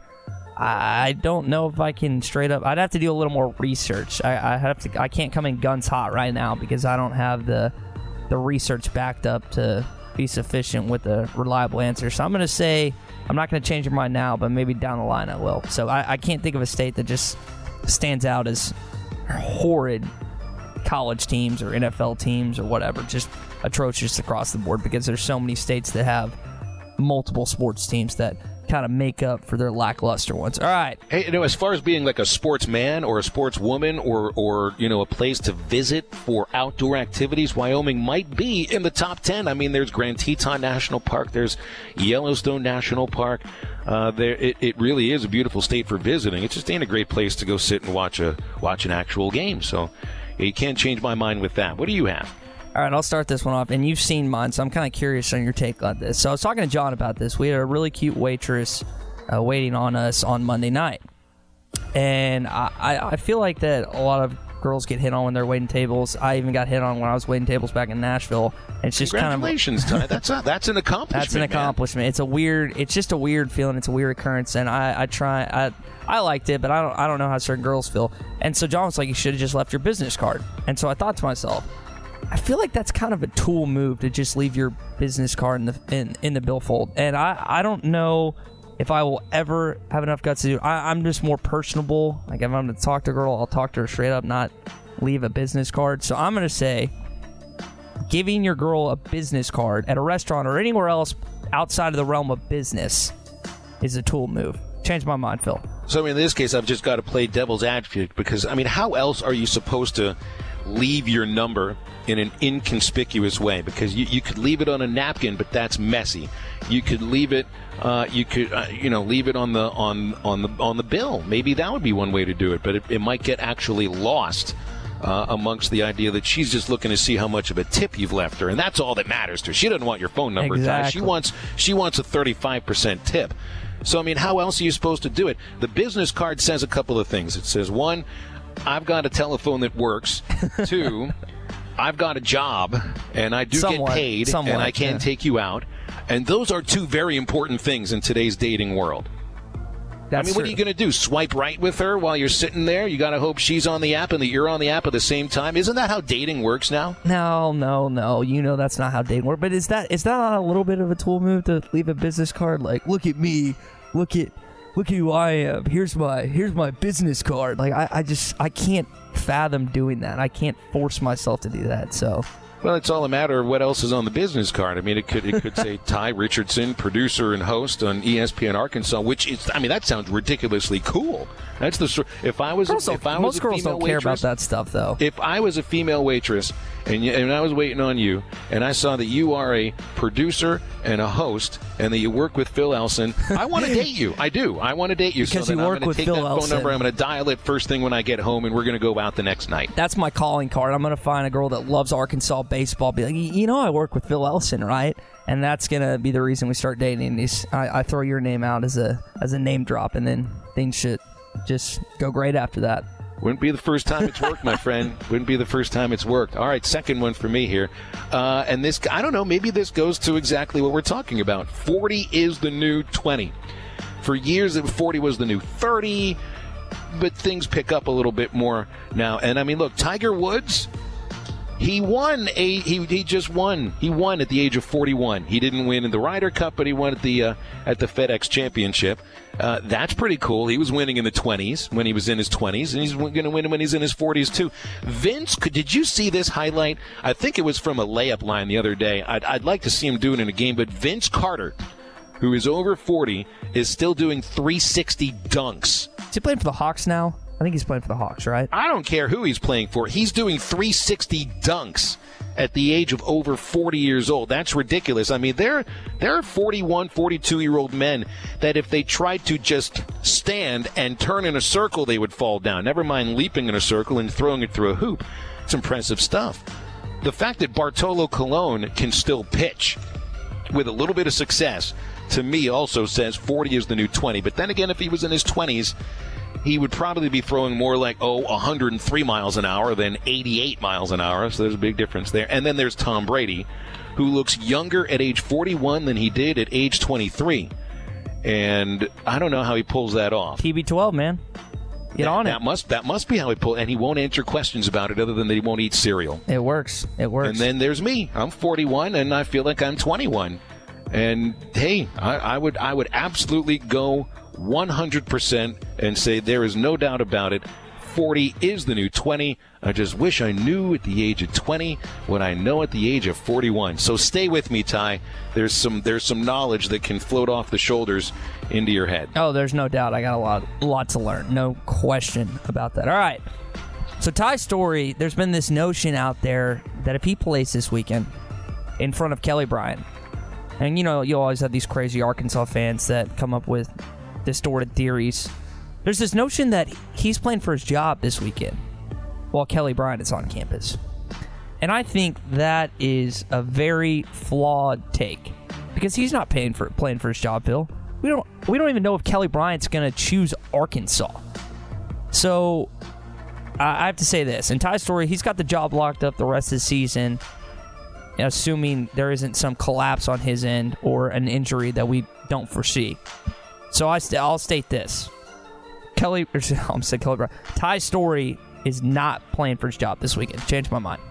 I don't know if I can straight up. I'd have to do a little more research. I, I have to. I can't come in guns hot right now because I don't have the the research backed up to be sufficient with a reliable answer. So I'm going to say I'm not going to change your mind now, but maybe down the line I will. So I, I can't think of a state that just stands out as horrid college teams or N F L teams or whatever, just atrocious across the board, because there's so many states that have multiple sports teams that kind of make up for their lackluster ones. All right. Hey, you know, as far as being like a sportsman or a sportswoman or, or, you know, a place to visit for outdoor activities, Wyoming might be in the top ten. I mean, there's Grand Teton National Park. There's Yellowstone National Park. Uh, there, it, it really is a beautiful state for visiting. It just ain't a great place to go sit and watch a watch an actual game. So you can't change my mind with that. What do you have? All right, I'll start this one off, and you've seen mine, so I'm kind of curious on your take on this. So I was talking to John about this. We had a really cute waitress uh, waiting on us on Monday night, and I, I, I feel like that a lot of girls get hit on when they're waiting tables. I even got hit on when I was waiting tables back in Nashville. It's just Congratulations, kind of Ty. That's a, that's an accomplishment. That's an accomplishment. Man. It's a weird. It's just a weird feeling. It's a weird occurrence, and I, I try. I I liked it, but I don't. I don't know how certain girls feel. And so John was like, "You should have just left your business card." And so I thought to myself, I feel like that's kind of a tool move to just leave your business card in the in, in the billfold. And I, I don't know if I will ever have enough guts to do it. I, I'm just more personable. Like, if I'm going to talk to a girl, I'll talk to her straight up, not leave a business card. So I'm going to say giving your girl a business card at a restaurant or anywhere else outside of the realm of business is a tool move. Change my mind, Phil. So in this case, I've just got to play devil's advocate because, I mean, how else are you supposed to leave your number in an inconspicuous way? Because you, you could leave it on a napkin, but that's messy. You could leave it, uh, you could, uh, you know, leave it on the on on the on the bill. Maybe that would be one way to do it, but it, it might get actually lost uh, amongst the idea that she's just looking to see how much of a tip you've left her, and that's all that matters to her. She doesn't want your phone number. Exactly. She wants she wants a thirty-five percent tip. So, I mean, how else are you supposed to do it? The business card says a couple of things. It says, one, I've got a telephone that works. Two, I've got a job, and I do somewhat, get paid, somewhat, and I can yeah. take you out. And those are two very important things in today's dating world. That's I mean, what true. are you going to do? Swipe right with her while you're sitting there? You got to hope she's on the app and that you're on the app at the same time. Isn't that how dating works now? No, no, no. You know that's not how dating works. But is that is that not a little bit of a tool move to leave a business card? Like, look at me, look at look at who I am. Here's my here's my business card. Like, I, I just I can't fathom doing that. I can't force myself to do that. So. Well, it's all a matter of what else is on the business card. I mean, it could it could say Ty Richardson, producer and host on E S P N Arkansas, which is, I mean, that sounds ridiculously cool. That's the sort. If I was, Girls a, if I was most a girls female don't care waitress, about that stuff, though. If I was a female waitress and you, and I was waiting on you, and I saw that you are a producer and a host, and that you work with Phil Elson, I want to date you. I do. I want to date you. Because so you then work I'm going with to take Phil that phone Elson. number. I'm going to dial it first thing when I get home, and we're going to go out the next night. That's my calling card. I'm going to find a girl that loves Arkansas baseball. Be like, you know, I work with Phil Elson, right? And that's going to be the reason we start dating. Is I, I throw your name out as a as a name drop, and then things should just go great after that. Wouldn't be the first time it's worked, my friend. Wouldn't be the first time it's worked. All right, second one for me here. Uh, and this, I don't know, maybe this goes to exactly what we're talking about. forty is the new twenty. For years, forty was the new thirty, but things pick up a little bit more now. And, I mean, look, Tiger Woods, he won a he he just won. He won at the age of forty-one. He didn't win in the Ryder Cup, but he won at the uh, at the FedEx Championship. Uh, that's pretty cool. He was winning in the twenties when he was in his twenties, and he's going to win when he's in his forties too. Vince, could, did you see this highlight? I think it was from a layup line the other day. I'd, I'd like to see him do it in a game, but Vince Carter, who is over forty, is still doing three sixty dunks. Is he playing for the Hawks now? I think he's playing for the Hawks, right? I don't care who he's playing for. He's doing three sixty dunks at the age of over forty years old. That's ridiculous. I mean, there, there are forty-one, forty-two-year-old men that if they tried to just stand and turn in a circle, they would fall down. Never mind leaping in a circle and throwing it through a hoop. It's impressive stuff. The fact that Bartolo Colon can still pitch with a little bit of success, to me, also says forty is the new twenty. But then again, if he was in his twenties, he would probably be throwing more like, oh, one hundred three miles an hour than eighty-eight miles an hour. So there's a big difference there. And then there's Tom Brady, who looks younger at age forty-one than he did at age twenty-three. And I don't know how he pulls that off. T B twelve, man. Get that, on it. That must, that must be how he pulls. And he won't answer questions about it other than that he won't eat cereal. It works. It works. And then there's me. I'm forty-one, and I feel like I'm twenty-one. And, hey, I, I would I would absolutely go one hundred percent and say there is no doubt about it. forty is the new twenty. I just wish I knew at the age of twenty what I know at the age of forty-one. So stay with me, Ty. There's some there's some knowledge that can float off the shoulders into your head. Oh, there's no doubt. I got a lot, a lot to learn. No question about that. All right. So Ty Storey, there's been this notion out there that if he plays this weekend in front of Kelly Bryant, and you know, you always have these crazy Arkansas fans that come up with distorted theories. There's this notion that he's playing for his job this weekend while Kelly Bryant is on campus. And I think that is a very flawed take because he's not paying for playing for his job, Bill. We don't we don't even know if Kelly Bryant's going to choose Arkansas. So I have to say this. In Ty Storey, he's got the job locked up the rest of the season, assuming there isn't some collapse on his end or an injury that we don't foresee. So I st- I'll state this. Kelly, I'm saying Kelly Bryant. Ty Storey is not playing for his job this weekend. Changed my mind.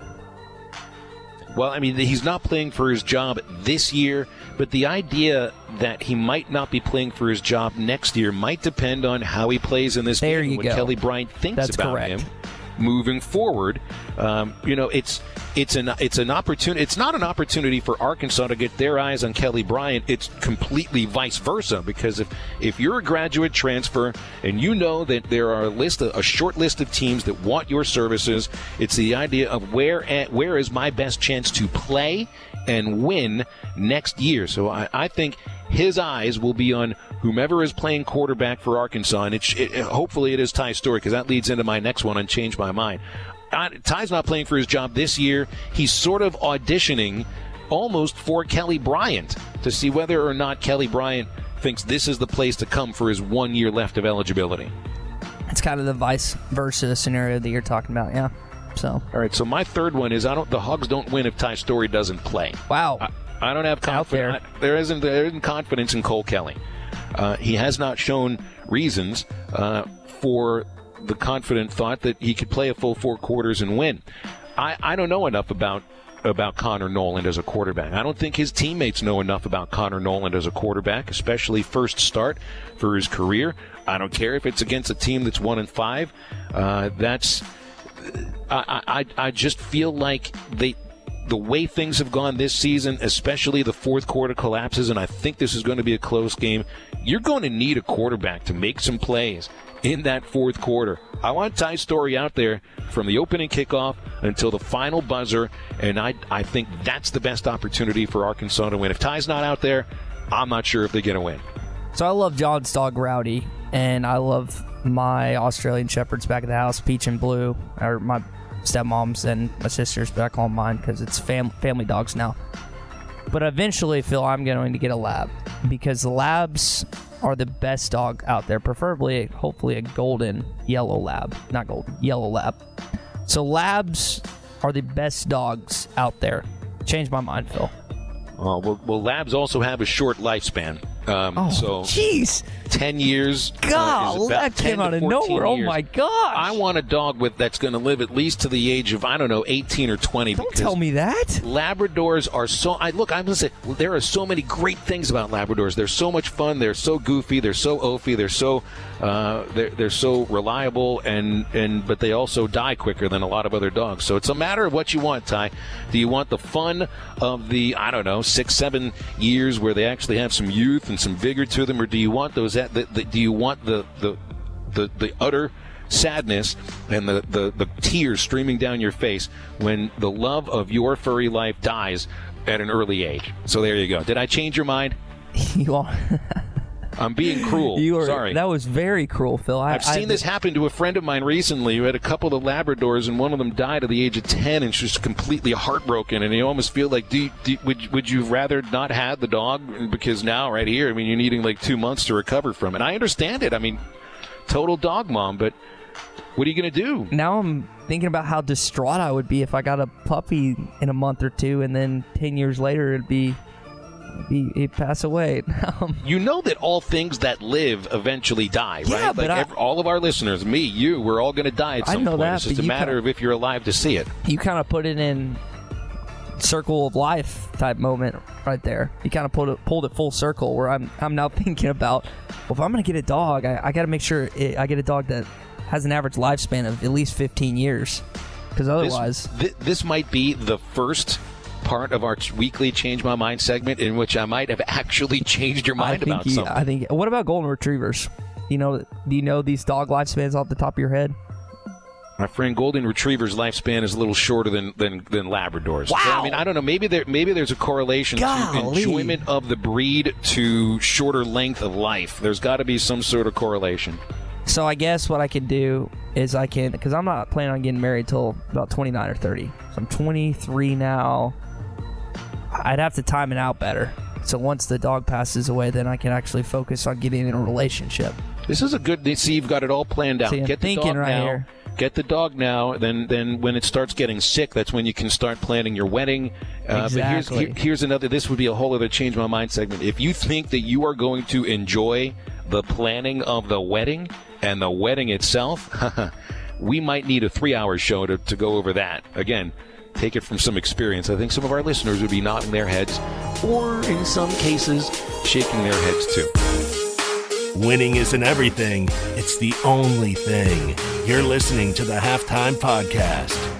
Well, I mean, he's not playing for his job this year, but the idea that he might not be playing for his job next year might depend on how he plays in this there game, you what go. Kelly Bryant thinks That's about correct. him moving forward. Um, you know, it's it's an it's an opportunity. It's not an opportunity for Arkansas to get their eyes on Kelly Bryant. It's completely vice versa, because if if you're a graduate transfer and you know that there are a list of, a short list of teams that want your services, it's the idea of where at, where is my best chance to play and win next year. So I, I think his eyes will be on whomever is playing quarterback for Arkansas, and it, it, hopefully it is Ty Storey, because that leads into my next one and change my mind. I, Ty's not playing for his job this year. He's sort of auditioning almost for Kelly Bryant to see whether or not Kelly Bryant thinks this is the place to come for his one year left of eligibility. It's kind of the vice versa scenario that you're talking about, yeah. So, all right. So my third one is I don't. The Hogs don't win if Ty Storey doesn't play. Wow. I, I don't have confidence. There. there isn't there isn't confidence in Cole Kelly. Uh, he has not shown reasons uh, for the confident thought that he could play a full four quarters and win. I, I don't know enough about about Connor Noland as a quarterback. I don't think his teammates know enough about Connor Noland as a quarterback, especially first start for his career. I don't care if it's against a team that's one and five. Uh, that's I, I I just feel like they. The way things have gone this season, especially the fourth quarter collapses, and I think this is going to be a close game, you're going to need a quarterback to make some plays in that fourth quarter. I want Ty Storey out there from the opening kickoff until the final buzzer, and I, I think that's the best opportunity for Arkansas to win. If Ty's not out there, I'm not sure if they get a win. So I love John's dog, Rowdy, and I love my Australian Shepherds back at the house, Peach and Blue, or my stepmoms and my sisters, but I call them mine because it's fam- family dogs now. But eventually, Phil, I'm going to get a lab because labs are the best dog out there, preferably, hopefully, a golden yellow lab. Not golden, yellow lab. So labs are the best dogs out there. Changed my mind, Phil. Oh, well, well, labs also have a short lifespan. Um, oh, so jeez. ten years. God, uh, that came out of nowhere. Years. Oh, my gosh. I want a dog with that's going to live at least to the age of, I don't know, eighteen or twenty. Don't tell me that. Labradors are so, I look, I'm going to say, well, there are so many great things about Labradors. They're so much fun. They're so goofy. They're so oafy. They're so, uh, they're, they're so reliable, and, and, but they also die quicker than a lot of other dogs. So it's a matter of what you want, Ty. Do you want the fun of the, I don't know, six, seven years where they actually have some youth and some vigor to them, or do you want those? The, the, do you want the the the, the utter sadness and the, the, the tears streaming down your face when the love of your furry life dies at an early age? So there you go. Did I change your mind? You are. I'm being cruel. You are, Sorry. That was very cruel, Phil. I, I've seen I, this happen to a friend of mine recently who had a couple of Labradors, and one of them died at the age of ten, and she was completely heartbroken. And you almost feel like, do you, do, would, would you rather not have the dog? Because now, right here, I mean, you're needing like two months to recover from it. I understand it. I mean, total dog mom, but what are you going to do? Now I'm thinking about how distraught I would be if I got a puppy in a month or two, and then ten years later it'd be... He, he pass away. um, you know that all things that live eventually die, yeah, right? But like I, every, all of our listeners, me, you, we're all going to die at some I know point. That, it's just a matter kinda, of if you're alive to see it. You kind of put it in circle of life type moment right there. You kind of pulled it, pulled it full circle where I'm I'm now thinking about, well, if I'm going to get a dog, I, I got to make sure it, I get a dog that has an average lifespan of at least fifteen years, because otherwise... This, th- this might be the first... part of our weekly Change My Mind segment in which I might have actually changed your mind I think about you, something. I think. What about golden retrievers? You know, do you know these dog lifespans off the top of your head? My friend, golden retriever's lifespan is a little shorter than than, than Labradors. Wow. So, I mean, I don't know. Maybe there maybe there's a correlation Golly. to enjoyment of the breed to shorter length of life. There's got to be some sort of correlation. So I guess what I can do is I can, because I'm not planning on getting married till about twenty-nine or thirty. So I'm twenty-three now. I'd have to time it out better. So once the dog passes away, then I can actually focus on getting in a relationship. This is a good. See, you've got it all planned out. See, I'm Get the thinking dog right now. here. Get the dog now. Then, then when it starts getting sick, that's when you can start planning your wedding. Uh, exactly. But here's, here, here's another. This would be a whole other Change My Mind segment. If you think that you are going to enjoy the planning of the wedding and the wedding itself, we might need a three-hour show to, to go over that. Again, take it from some experience. I think some of our listeners would be nodding their heads, or in some cases, shaking their heads too. Winning isn't everything. It's the only thing. You're listening to the Halftime Podcast.